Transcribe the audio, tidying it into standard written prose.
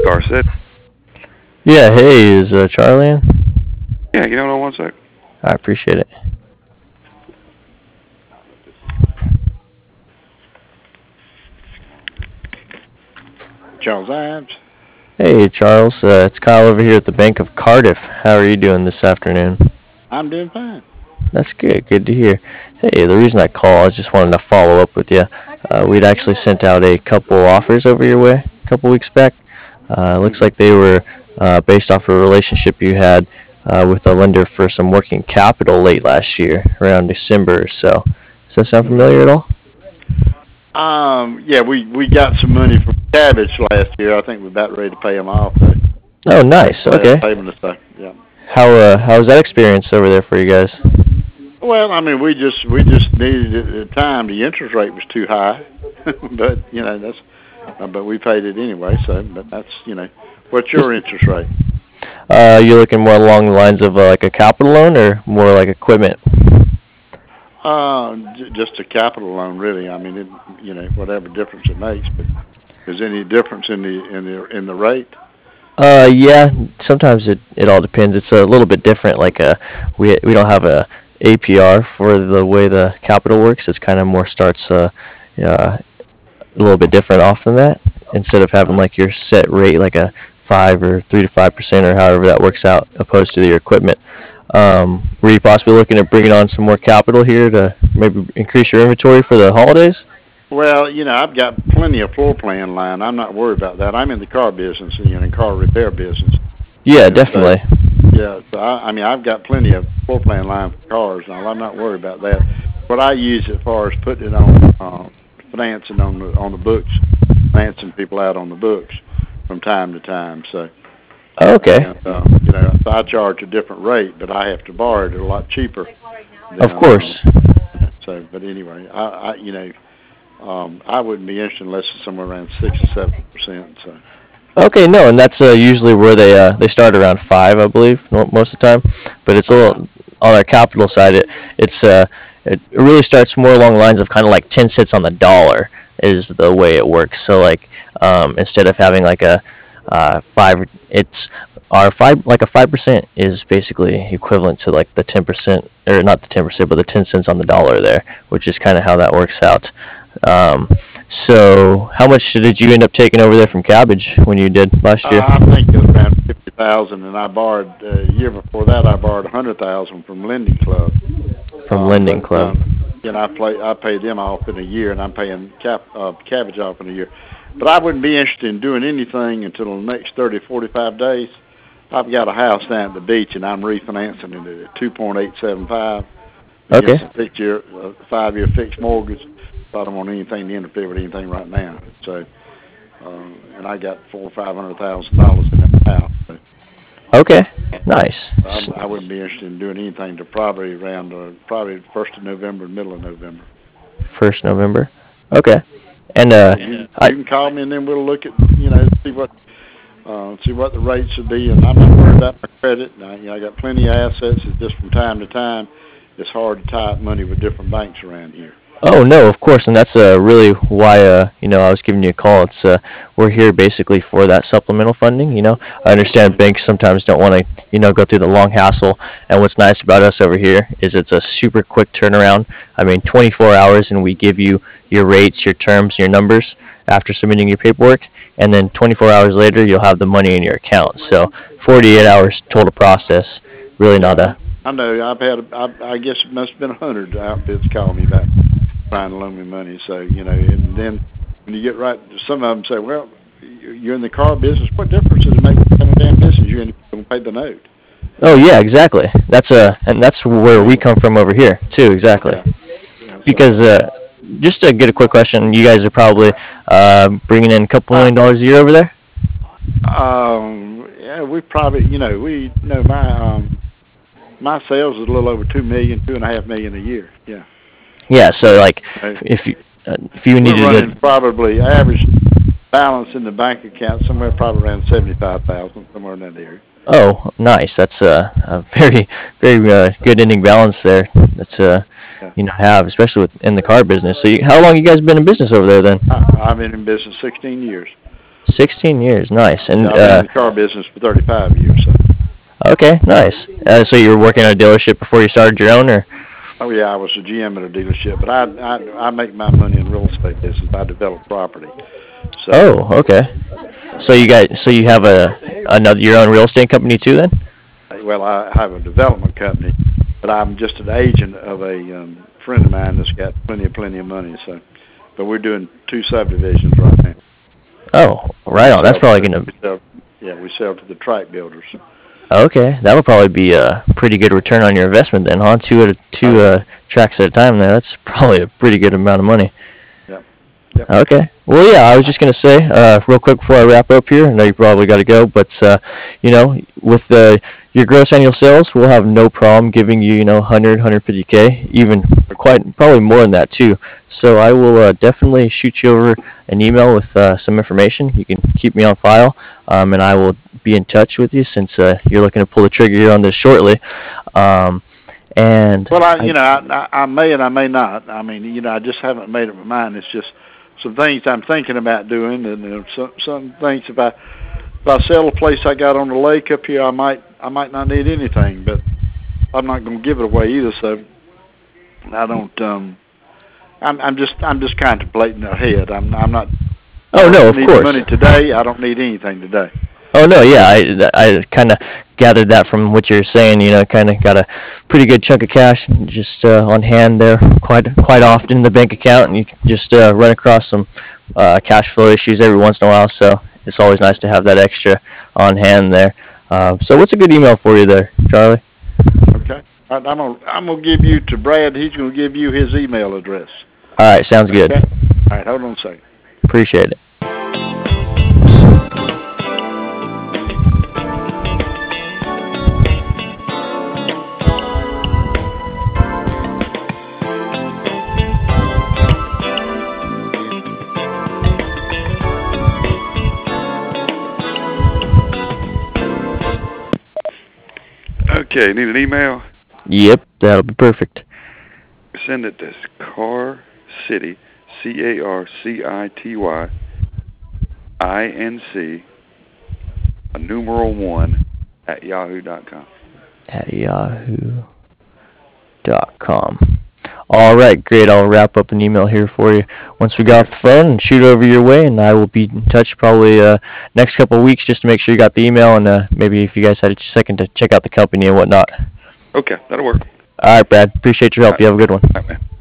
Star City. Yeah, hey, is Charlie in? Yeah, hold on one sec. I appreciate it. Charles Ives. Hey, Charles, it's Kyle over here at the Bank of Cardiff. How are you doing this afternoon? I'm doing fine. That's good. Good to hear. Hey, the reason I called, I just wanted to follow up with you. We'd actually sent out a couple offers over your way a couple weeks back. Looks Mhm. like they were based off a relationship you had with a lender for some working capital late last year, around December or so. Does that sound familiar at all? Yeah, we got some money from Cabbage last year. I think we're about ready to pay them off. Oh, Make nice. the last Okay. payment and stuff. Yeah. How was that experience over there for you guys? Well, I mean, we just needed it at the time. The interest rate was too high, but that's. But we paid it anyway. So, but that's what's your Just interest rate? you looking more along the lines of like a capital loan or more like equipment? Just a capital loan, really. I mean, whatever difference it makes. But is there any difference in the rate? Yeah. Sometimes it all depends. It's a little bit different. Like we don't have a APR for the way the capital works. It's kind of more starts uh, a little bit different off than that. Instead of having Uh, like your set rate, like a 5 or 3 to 5% or however that works out, opposed to your equipment. Were you possibly looking at bringing on some more capital here to maybe increase your inventory for the holidays? Well, I've got plenty of floor plan line. I'm not worried about that. I'm in the car business, in car repair business, Yeah, and so definitely. yeah. So I mean, I've got plenty of floor plan line for cars. Now I'm not worried about that. What I use as far as putting it on financing on the books, financing people out on the books from time to time. So Okay, and so I charge a different rate, but I have to borrow it a lot cheaper of than course. so. But anyway, I wouldn't be interested unless it's somewhere around 6 or 7%. So. Okay, no, and that's usually where they start around 5, I believe, most of the time. But it's a Uh huh. little on our capital side. It really starts more along the lines of kind of like 10 cents on the dollar is the way it works. So like instead of having like a 5, it's our 5, like a 5% is basically equivalent to like the 10%, or not the 10%, but the 10 cents on the dollar there, which is kind of how that works out. Um, so, how much did you end up taking over there from Cabbage when you did last year? I think it was around 50,000, and I borrowed a year before that. I borrowed 100,000 from Lending Club. From Lending But Club. I paid them off in a year, and I'm paying Cabbage off in a year. But I wouldn't be interested in doing anything until the next 30, 45 days. I've got a house down at the beach, and I'm refinancing it at 2.875 Okay. against a 5-year fixed mortgage. So I don't want anything to interfere with anything right now. So, and I got $400,000 or $500,000 in that house. So, Okay. Nice. I wouldn't be interested in doing anything to probably around probably first of November, middle of November. First November. Okay. And So you I can call me and then we'll look at see what the rates would be. And I'm not worried about my credit. I got plenty of assets. It's just from time to time it's hard to tie up money with different banks around here. Oh no, of course, and that's really why I was giving you a call. It's we're here basically for that supplemental funding. I understand Okay. banks sometimes don't want to go through the long hassle. And what's nice about us over here is it's a super quick turnaround. I mean, 24 hours, and we give you your rates, your terms, your numbers after submitting your paperwork, and then 24 hours later you'll have the money in your account. So 48 hours total process. Really not Yeah, a. I know. I guess it must have been 100 outfits calling me back trying to loan me money. So and then when you get right, some of them say, "Well, you're in the car business. What difference does it make in the damn business? You're going to pay the note." Oh yeah, exactly. And that's where we come from over here too. Exactly. Yeah, yeah. So, Because just to get a quick question, you guys are probably bringing in a couple I, $1 million a year over there. yeah, we probably, my sales is a little over 2 million, 2.5 million a year. Yeah. Yeah. So So, like, uh, if you we're needed running to. probably average balance in the bank account somewhere probably around 75,000, somewhere in that area. Oh, nice. That's a very very good ending balance there. That's Yeah. have, especially in the car business. So how long you guys been in business over there then? I've been in business 16 years. 16 years, nice. And I've been in the car business for 35 years. So. okay, nice. So you were working at a dealership before you started your own, or? Oh yeah, I was a GM at a dealership, but I make my money in real estate business. I develop property. So, Oh, okay. So you have another your own real estate company too, then? well, I have a development company, but I'm just an agent of a friend of mine that's got plenty of money. So, but we're doing 2 subdivisions right now. Oh, right on. That's probably gonna. We sell to the tract builders. Okay, that would probably be a pretty good return on your investment then, huh? Two tracks at a time there. That's probably a pretty good amount of money. Yep. Okay. Well, yeah, I was just gonna say, real quick before I wrap up here. I know you probably got to go, but with your gross annual sales, we'll have no problem giving you, 100, 150K, even probably more than that too. So I will definitely shoot you over an email with some information. You can keep me on file, and I will be in touch with you since you're looking to pull the trigger here on this shortly. And well, I may and I may not. I mean, I just haven't made up my mind. It's just some things I'm thinking about doing, and some things if I sell a place I got on the lake up here, I might not need anything, but I'm not going to give it away either. So I don't. I'm just contemplating ahead. I'm not. Oh no, of course. I don't need money today. I don't need anything today. Oh no, yeah, I kind of gathered that from what you're saying. Kind of got a pretty good chunk of cash just on hand there, quite often in the bank account, and you can just run across some cash flow issues every once in a while. So it's always nice to have that extra on hand there. So what's a good email for you there, Charlie? Okay, I'm gonna give you to Brad. He's gonna give you his email address. All right, sounds good. Okay. All right, hold on a second. Appreciate it. Okay, need an email? Yep, that'll be perfect. Send it to Car City, CARCITY, INC, a numeral 1 at yahoo.com. At yahoo.com. All right, great. I'll wrap up an email here for you once we got off the phone and shoot it over your way, and I will be in touch probably next couple of weeks just to make sure you got the email and maybe if you guys had a second to check out the company and whatnot. Okay, that'll work. All right, Brad. Appreciate your help. You have a good one. All right, man.